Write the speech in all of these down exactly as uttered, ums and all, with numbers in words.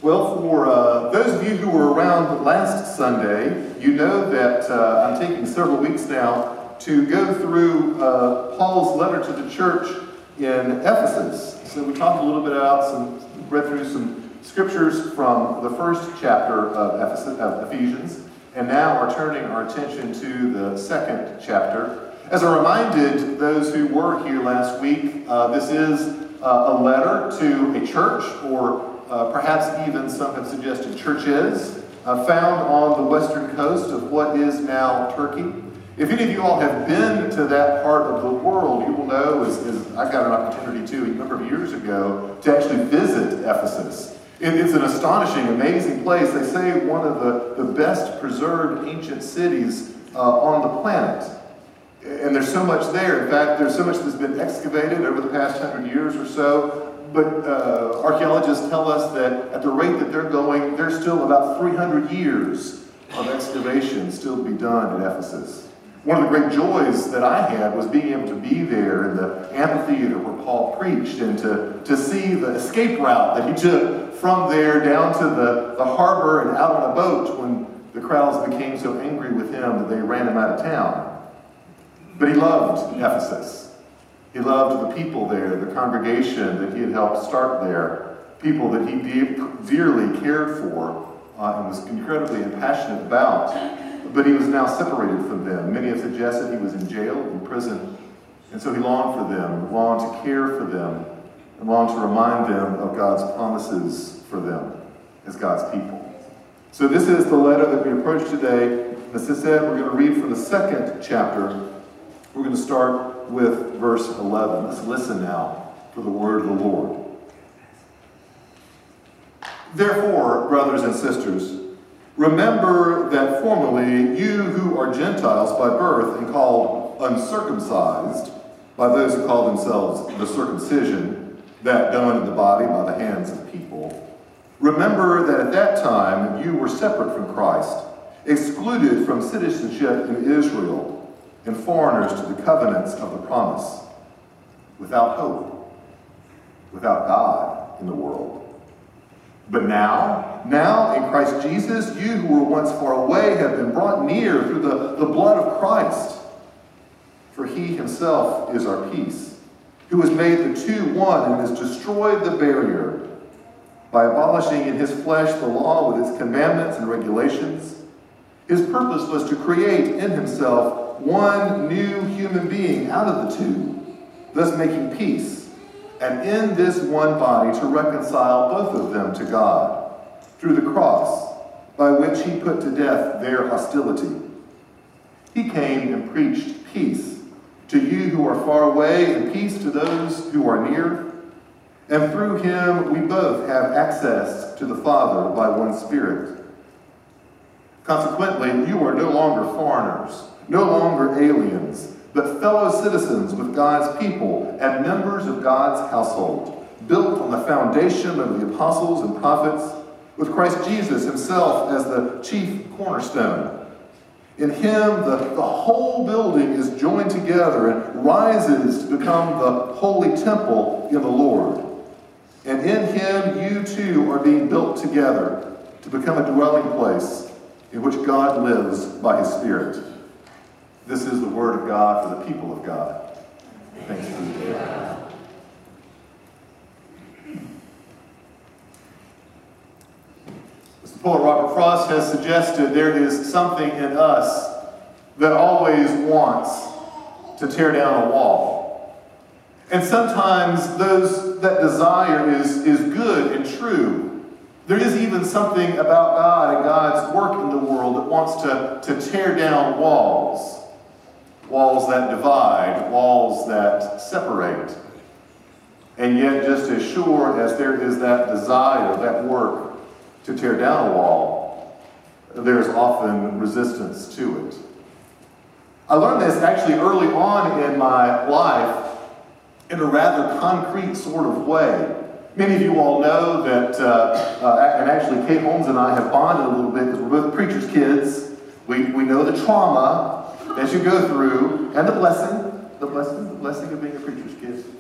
Well, for uh, those of you who were around last Sunday, you know that uh, I'm taking several weeks now to go through uh, Paul's letter to the church in Ephesus. So we talked a little bit about some, read through some scriptures from the first chapter of, Ephesus, of Ephesians, and now are turning our attention to the second chapter. As I reminded those who were here last week, uh, this is uh, a letter to a church, or Uh, perhaps even some have suggested churches, uh, found on the western coast of what is now Turkey. If any of you all have been to that part of the world, you will know, as, as I got an opportunity to a number of years ago, to actually visit Ephesus. It, it's an astonishing, amazing place. They say one of the, the best preserved ancient cities uh, on the planet. And there's so much there. In fact, there's so much that's been excavated over the past hundred years or so. But uh, archaeologists tell us that at the rate that they're going, there's still about three hundred years of excavation still to be done at Ephesus. One of the great joys that I had was being able to be there in the amphitheater where Paul preached, and to, to see the escape route that he took from there down to the, the harbor and out on a boat when the crowds became so angry with him that they ran him out of town. But he loved Ephesus. He loved the people there, the congregation that he had helped start there, people that he de- dearly cared for uh, and was incredibly passionate about. But he was now separated from them. Many have suggested he was in jail, in prison, and so he longed for them, longed to care for them, and longed to remind them of God's promises for them as God's people. So this is the letter that we approach today. As I said, we're going to read from the second chapter. We're going to start with verse eleven. Let's listen now for the word of the Lord. Therefore, brothers and sisters, remember that formerly you who are Gentiles by birth and called uncircumcised by those who call themselves the circumcision, that done in the body by the hands of people, remember that at that time you were separate from Christ, excluded from citizenship in Israel, and foreigners to the covenants of the promise, without hope, without God in the world. But now, now in Christ Jesus, you who were once far away have been brought near through the, the blood of Christ. For he himself is our peace, who has made the two one and has destroyed the barrier by abolishing in his flesh the law with its commandments and regulations. His purpose was to create in himself one new human being out of the two, thus making peace, and in this one body to reconcile both of them to God, through the cross, by which he put to death their hostility. He came and preached peace to you who are far away, and peace to those who are near. And through him we both have access to the Father by one Spirit. Consequently, you are no longer foreigners, no longer aliens, but fellow citizens with God's people and members of God's household, built on the foundation of the apostles and prophets, with Christ Jesus himself as the chief cornerstone. In him, the, the whole building is joined together and rises to become the holy temple in the Lord. And in him, you too are being built together to become a dwelling place in which God lives by his Spirit. This is the word of God for the people of God. Thanks be to God. As the poet Robert Frost has suggested, there is something in us that always wants to tear down a wall. And sometimes those that desire is, is good and true. There is even something about God and God's work in the world that wants to, to tear down walls. Walls that divide, walls that separate. And yet, just as sure as there is that desire, that work to tear down a wall, there's often resistance to it. I learned this actually early on in my life in a rather concrete sort of way. Many of you all know that, uh, uh, and actually Kate Holmes and I have bonded a little bit because we're both preacher's kids. We, we know the trauma that you go through and the blessing, the blessing, the blessing of being a preacher's kid.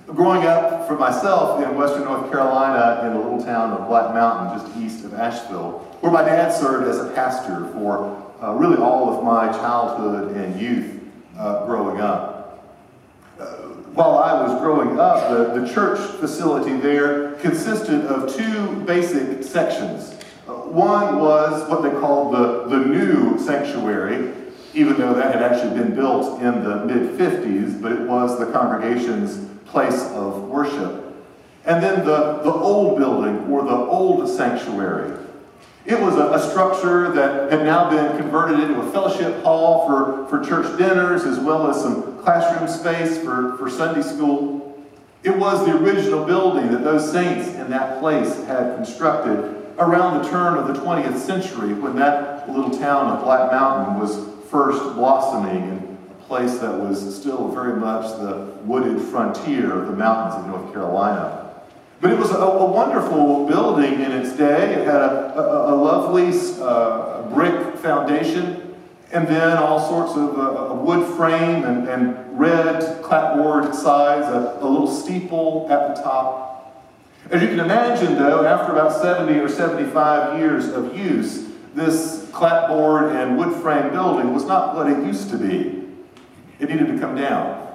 Growing up for myself in western North Carolina in the little town of Black Mountain, just east of Asheville, where my dad served as a pastor for uh, really all of my childhood and youth uh, growing up. Uh, while I was growing up, the, the church facility there consisted of two basic sections. Uh, one was what they called the, the new sanctuary, even though that had actually been built in the mid fifties, but it was the congregation's place of worship. And then the, the old building, or the old sanctuary. It was a, a structure that had now been converted into a fellowship hall for, for church dinners, as well as some classroom space for, for Sunday school. It was the original building that those saints in that place had constructed around the turn of the twentieth century, when that little town of Black Mountain was first blossoming, and place that was still very much the wooded frontier of the mountains of North Carolina. But it was a, a wonderful building in its day. It had a, a, a lovely uh, brick foundation, and then all sorts of uh, a wood frame and, and red clapboard sides, a, a little steeple at the top. As you can imagine, though, after about seventy or seventy-five years of use, this clapboard and wood frame building was not what it used to be. It needed to come down.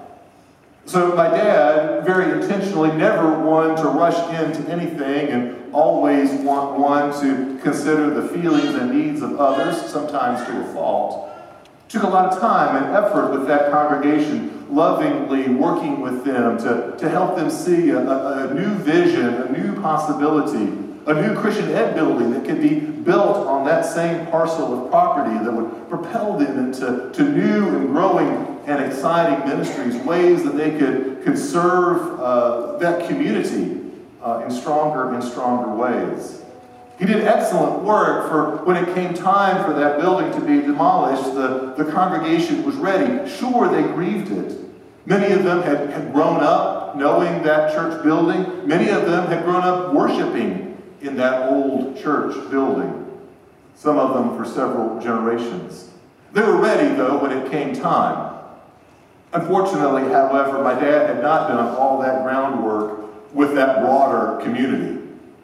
So my dad, very intentionally, never one to rush into anything and always want one to consider the feelings and needs of others, sometimes to a fault. Took a lot of time and effort with that congregation, lovingly working with them to, to help them see a, a, a new vision, a new possibility, a new Christian ed building that could be built on that same parcel of property that would propel them into to new and growing and exciting ministries, ways that they could, could serve uh, that community uh, in stronger and stronger ways. He did excellent work for when it came time for that building to be demolished. The, the congregation was ready. Sure, they grieved it. Many of them had, had grown up knowing that church building. Many of them had grown up worshiping in that old church building. Some of them for several generations. They were ready, though, when it came time. Unfortunately, however, my dad had not done all that groundwork with that broader community.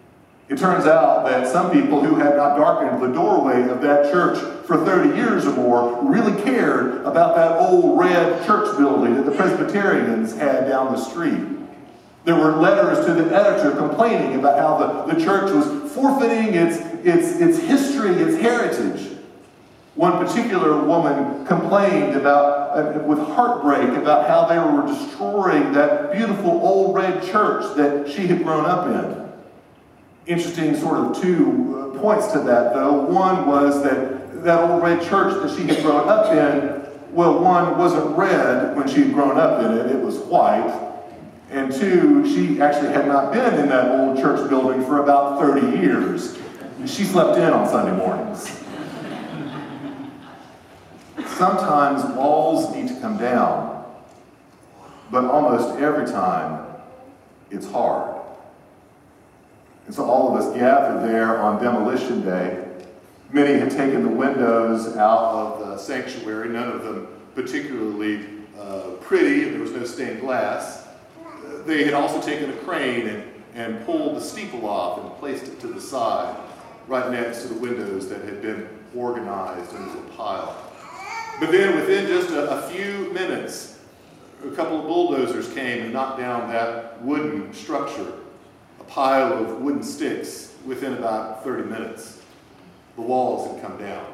It turns out that some people who had not darkened the doorway of that church for thirty years or more really cared about that old red church building that the Presbyterians had down the street. There were letters to the editor complaining about how the, the church was forfeiting its, its, its history, its heritage. One particular woman complained about, uh, with heartbreak, about how they were destroying that beautiful old red church that she had grown up in. Interesting sort of two uh, points to that, though. One was that that old red church that she had grown up in, well, one, wasn't red when she had grown up in it, it was white. And two, she actually had not been in that old church building for about thirty years. She slept in on Sunday mornings. Sometimes walls need to come down, but almost every time it's hard. And so all of us gathered there on demolition day. Many had taken the windows out of the sanctuary, none of them particularly uh, pretty, and there was no stained glass. They had also taken a crane and, and pulled the steeple off and placed it to the side, right next to the windows that had been organized into a pile. But then within just a, a few minutes, a couple of bulldozers came and knocked down that wooden structure, a pile of wooden sticks, within about thirty minutes. The walls had come down.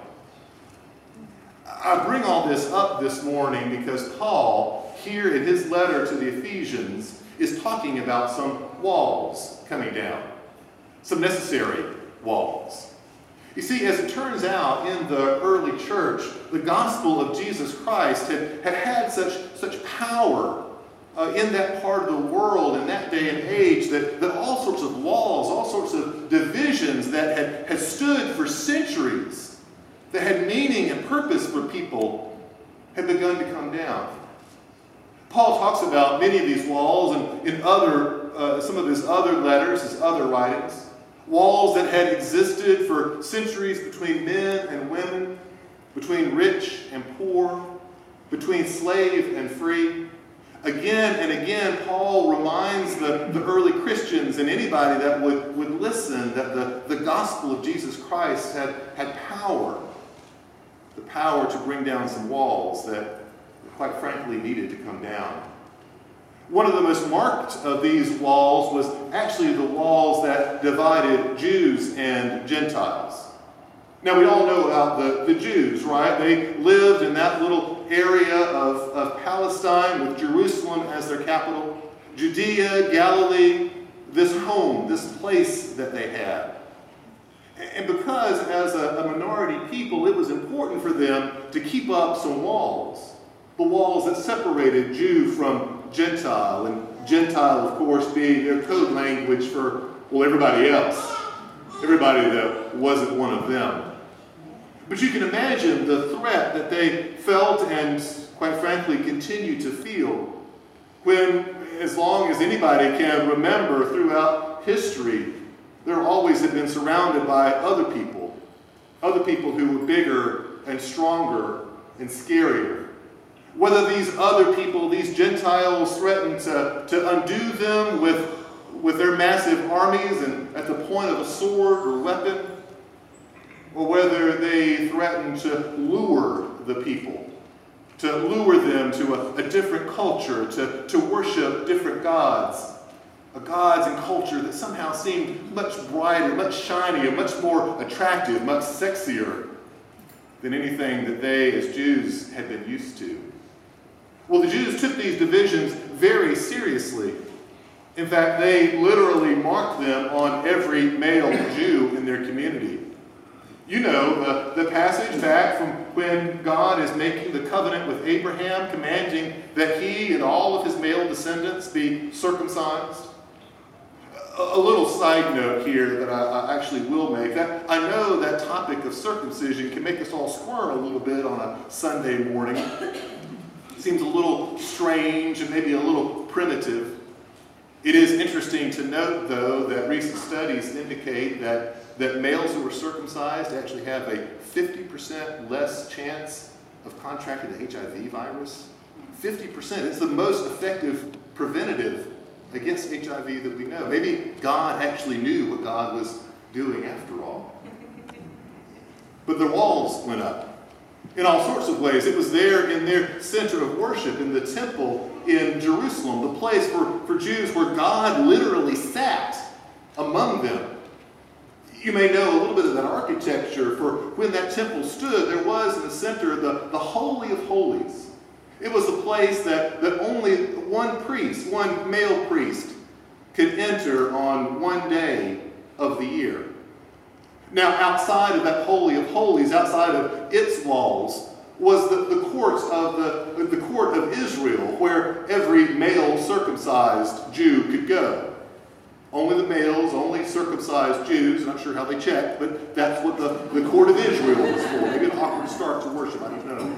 I bring all this up this morning because Paul, here in his letter to the Ephesians, is talking about some walls coming down, some necessary walls. You see, as it turns out, in the early church, the gospel of Jesus Christ had had, had such, such power uh, in that part of the world, in that day and age, that, that all sorts of walls, all sorts of divisions that had, had stood for centuries, that had meaning and purpose for people, had begun to come down. Paul talks about many of these walls and in other, uh, some of his other letters, his other writings. Walls that had existed for centuries between men and women, between rich and poor, between slave and free. Again and again, Paul reminds the, the early Christians and anybody that would, would listen that the, the gospel of Jesus Christ had, had power. The power to bring down some walls that, quite frankly, needed to come down. One of the most marked of these walls was actually the walls that divided Jews and Gentiles. Now, we all know about the, the Jews, right? They lived in that little area of, of Palestine with Jerusalem as their capital. Judea, Galilee, this home, this place that they had. And because as a, a minority people, it was important for them to keep up some walls. The walls that separated Jew from Gentile, and Gentile, of course, being their code language for, well, everybody else. Everybody that wasn't one of them. But you can imagine the threat that they felt and, quite frankly, continue to feel when, as long as anybody can remember throughout history, there always have been surrounded by other people. Other people who were bigger and stronger and scarier. Whether these other people, these Gentiles, threatened to, to undo them with, with their massive armies and at the point of a sword or weapon, or whether they threatened to lure the people, to lure them to a, a different culture, to, to worship different gods, a gods and culture that somehow seemed much brighter, much shinier, much more attractive, much sexier than anything that they as Jews had been used to. Well, the Jews took these divisions very seriously. In fact, they literally marked them on every male Jew in their community. You know, the, the passage back from when God is making the covenant with Abraham, commanding that he and all of his male descendants be circumcised. A, a little side note here that I, I actually will make. That, I know that topic of circumcision can make us all squirm a little bit on a Sunday morning. It seems a little strange and maybe a little primitive. It is interesting to note, though, that recent studies indicate that that males who are circumcised actually have a fifty percent less chance of contracting the H I V virus. fifty percent. It's the most effective preventative against H I V that we know. Maybe God actually knew what God was doing after all. But the walls went up in all sorts of ways. It was there in their center of worship, in the temple in Jerusalem, the place for, for Jews where God literally sat among them. You may know a little bit of that architecture. For when that temple stood, there was in the center the, the Holy of Holies. It was a place that, that only one priest, one male priest, could enter on one day of the year. Now, outside of that Holy of Holies, outside of its walls, was the, the courts of the, the court of Israel, where every male circumcised Jew could go. Only the males, only circumcised Jews. Not sure how they checked, but that's what the, the court of Israel was for. Maybe an awkward start to worship, I don't know.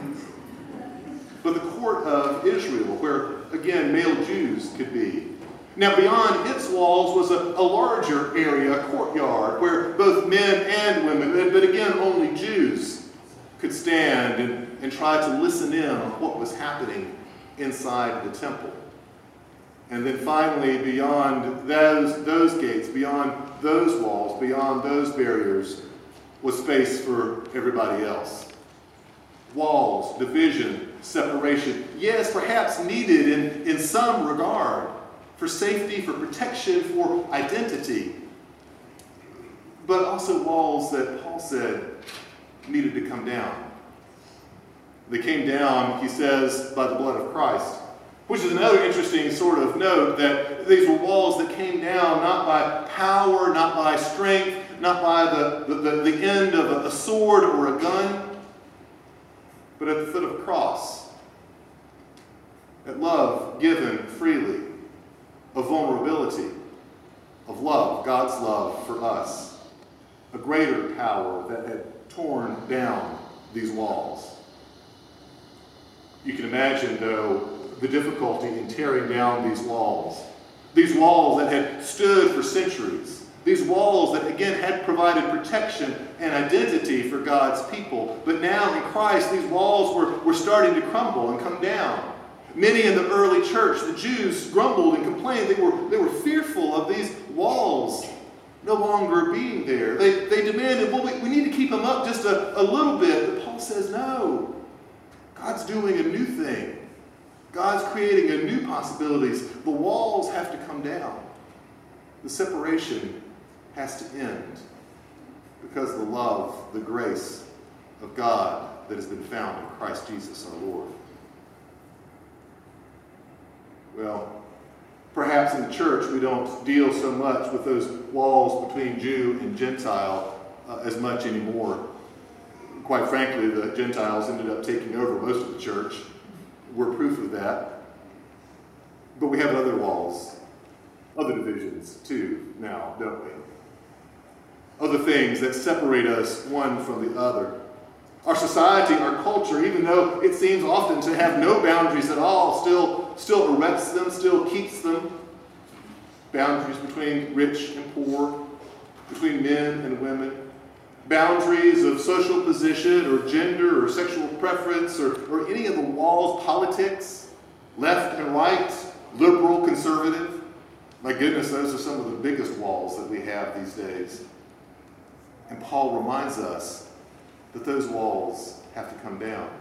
But the court of Israel, where, again, male Jews could be. Now, beyond its walls was a, a larger area, a courtyard, where both men and women, but again, only Jews, could stand and, and try to listen in on what was happening inside the temple. And then finally, beyond those, those gates, beyond those walls, beyond those barriers, was space for everybody else. Walls, division, separation, yes, perhaps needed in, in some regard, for safety, for protection, for identity. But also walls that Paul said needed to come down. They came down, he says, by the blood of Christ. Which is another interesting sort of note, that these were walls that came down not by power, not by strength, not by the, the, the, the end of a, a sword or a gun, but at the foot of a cross. At love given freely, of vulnerability, of love, God's love for us. A greater power that had torn down these walls. You can imagine, though, the difficulty in tearing down these walls. These walls that had stood for centuries. These walls that, again, had provided protection and identity for God's people. But now in Christ, these walls were, were starting to crumble and come down. Many in the early church, the Jews, grumbled and complained. They were, they were fearful of these walls no longer being there. They, they demanded, well, we, we need to keep them up just a, a little bit. But Paul says, no. God's doing a new thing. God's creating a new possibilities. The walls have to come down. The separation has to end because the love, the grace of God that has been found in Christ Jesus our Lord. Well, perhaps in the church we don't deal so much with those walls between Jew and Gentile uh, as much anymore. Quite frankly, the Gentiles ended up taking over most of the church. We're proof of that. But we have other walls, other divisions too now, don't we? Other things that separate us one from the other. Our society, our culture, even though it seems often to have no boundaries at all, still, still erects them, still keeps them. Boundaries between rich and poor, between men and women. Boundaries of social position or gender or sexual preference or, or any of the walls, politics, left and right, liberal, conservative. My goodness, those are some of the biggest walls that we have these days. And Paul reminds us that those walls have to come down.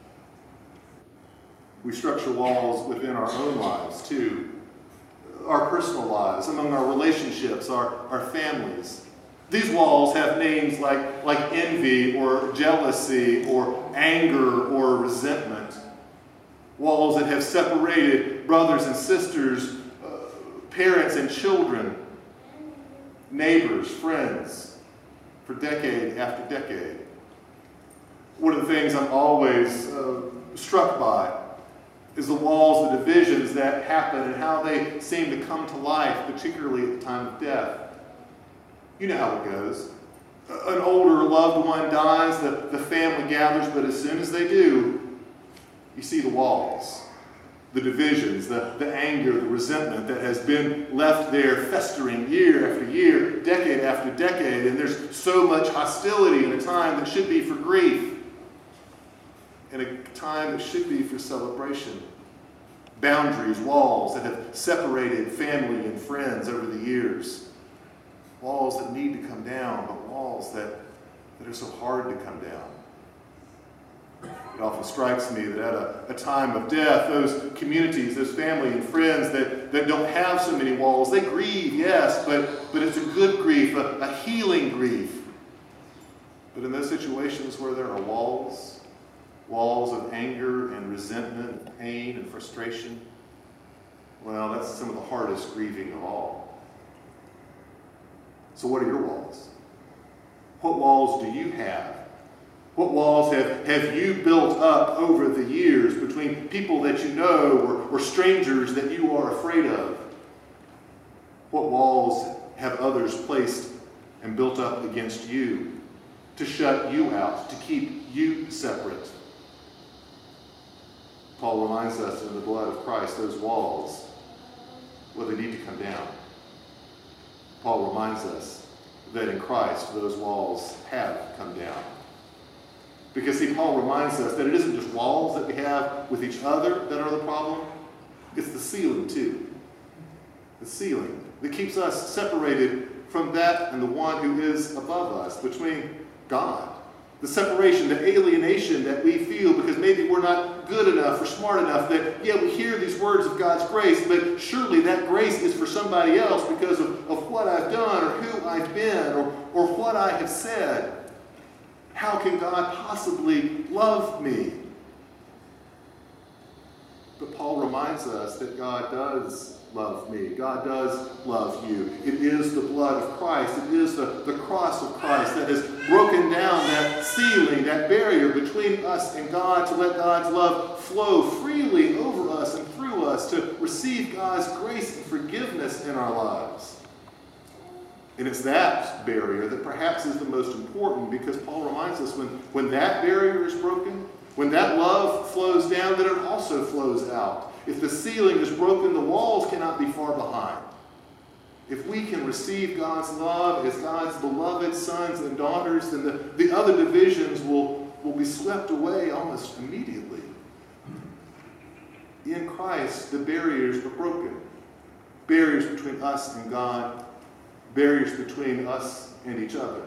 We structure walls within our own lives too. Our personal lives, among our relationships, our, our families. These walls have names like, like envy or jealousy or anger or resentment. Walls that have separated brothers and sisters, uh, parents and children, neighbors, friends, for decade after decade. One of the things I'm always uh, struck by is the walls, the divisions that happen and how they seem to come to life, particularly at the time of death. You know how it goes. An older loved one dies, the, the family gathers, but as soon as they do, you see the walls, the divisions, the, the anger, the resentment that has been left there festering year after year, decade after decade, and there's so much hostility in a time that should be for grief, in a time that should be for celebration. Boundaries, walls that have separated family and friends over the years. Walls that need to come down, but walls that, that are so hard to come down. It often strikes me that at a, a time of death, those communities, those family and friends that, that don't have so many walls, they grieve, yes, but, but it's a good grief, a, a healing grief. But in those situations where there are walls, walls of anger and resentment, and pain and frustration, well, that's some of the hardest grieving of all. So what are your walls? What walls do you have? What walls have, have you built up over the years between people that you know or, or strangers that you are afraid of? What walls have others placed and built up against you to shut you out, to keep you separate? Paul reminds us in the blood of Christ, those walls, well, they need to come down. Paul reminds us that in Christ, those walls have come down. Because, see, Paul reminds us that it isn't just walls that we have with each other that are the problem. It's the ceiling, too. The ceiling that keeps us separated from that and the one who is above us, between God. The separation, the alienation that we feel because maybe we're not good enough or smart enough that, yeah, we hear these words of God's grace, but surely that grace is for somebody else because of, of what I've done or who I've been or, or what I have said. How can God possibly love me? But Paul reminds us that God does love me. God does love you. It is the blood of Christ. It is the, the cross of Christ that has broken down that ceiling, that barrier between us and God to let God's love flow freely over us and through us to receive God's grace and forgiveness in our lives. And it's that barrier that perhaps is the most important because Paul reminds us when, when that barrier is broken, when that love flows down, then it also flows out. If the ceiling is broken, the walls cannot be far behind. If we can receive God's love as God's beloved sons and daughters, then the, the other divisions will, will be swept away almost immediately. In Christ, the barriers were broken. Barriers between us and God, barriers between us and each other.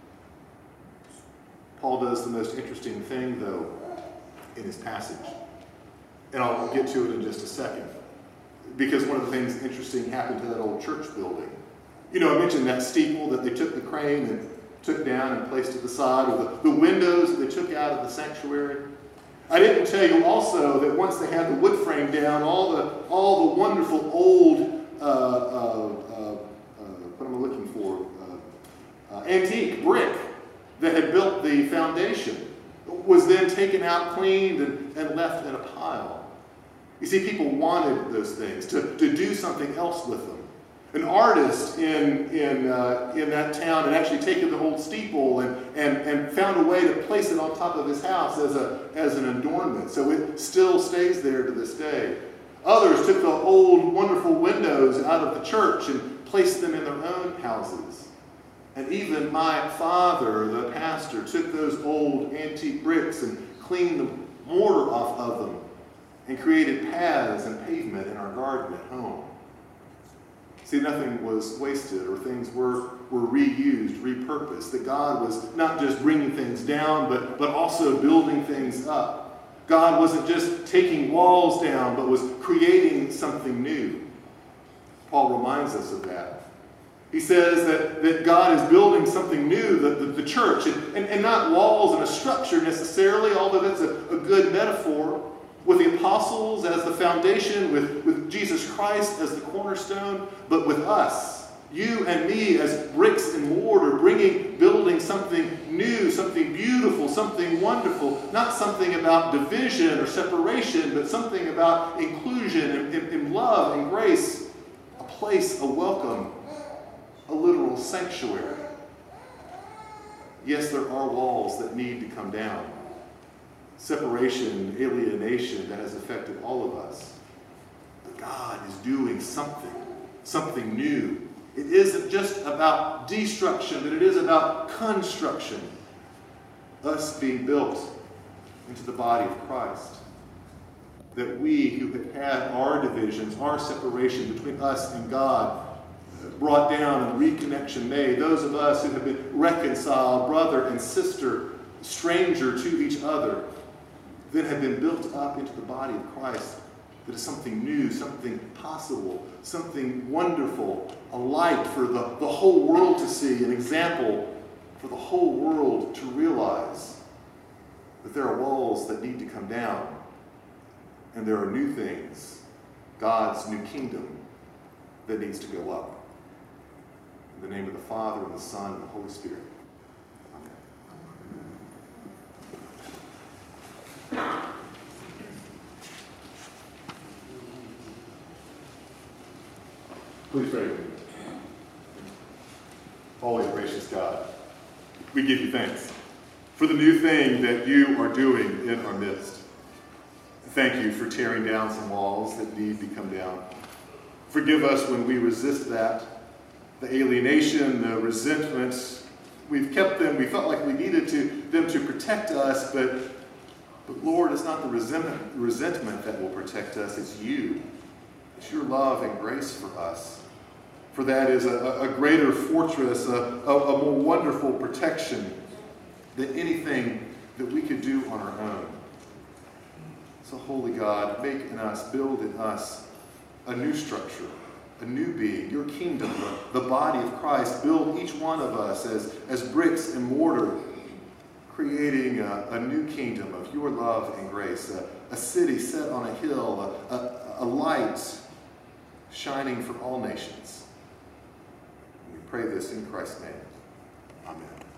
Paul does the most interesting thing, though, in his passage. And I'll get to it in just a second. Because one of the things interesting happened to that old church building. You know, I mentioned that steeple that they took the crane and took down and placed at the side, or the, the windows that they took out of the sanctuary. I didn't tell you also that once they had the wood frame down, all the all the wonderful old, uh, uh, uh, uh, what am I looking for, uh, uh, antique brick that had built the foundation was then taken out, cleaned, and, and left in a pile. You see, people wanted those things, to, to do something else with them. An artist in, in, uh, in that town had actually taken the whole steeple and, and, and found a way to place it on top of his house as, a, as an adornment. So it still stays there to this day. Others took the old wonderful windows out of the church and placed them in their own houses. And even my father, the pastor, took those old antique bricks and cleaned the mortar off of them and created paths and pavement in our garden at home. See, nothing was wasted, or things were, were reused, repurposed. That God was not just bringing things down, but, but also building things up. God wasn't just taking walls down, but was creating something new. Paul reminds us of that. He says that, that God is building something new, the, the, the church, and, and, and not walls and a structure necessarily, although that's a, a good metaphor, with the apostles as the foundation, with, with Jesus Christ as the cornerstone, but with us, you and me as bricks and mortar, bringing, building something new, something beautiful, something wonderful, not something about division or separation, but something about inclusion and, and, and love and grace, a place, a welcome, a literal sanctuary. Yes, there are walls that need to come down. Separation, alienation that has affected all of us. But God is doing something, something new. It isn't just about destruction, but it is about construction. Us being built into the body of Christ. That we who have had our divisions, our separation between us and God, brought down and reconnection made. Those of us who have been reconciled, brother and sister, stranger to each other, then have been built up into the body of Christ that is something new, something possible, something wonderful, a light for the, the whole world to see, an example for the whole world to realize that there are walls that need to come down, and there are new things, God's new kingdom, that needs to go up. In the name of the Father, and the Son, and the Holy Spirit. Please pray with me. Holy and gracious God, we give you thanks for the new thing that you are doing in our midst. Thank you for tearing down some walls that need to come down. Forgive us when we resist that, the alienation, the resentment. We've kept them, we felt like we needed to, them to protect us, but, but Lord, it's not the resentment, resentment that will protect us, it's you. It's your love and grace for us. For that is a, a greater fortress, a, a, a more wonderful protection than anything that we could do on our own. So, Holy God, make in us, build in us a new structure, a new being, your kingdom, the, the body of Christ. Build each one of us as, as bricks and mortar, creating a, a new kingdom of your love and grace, a, a city set on a hill, a, a, a light shining for all nations. We pray this in Christ's name. Amen.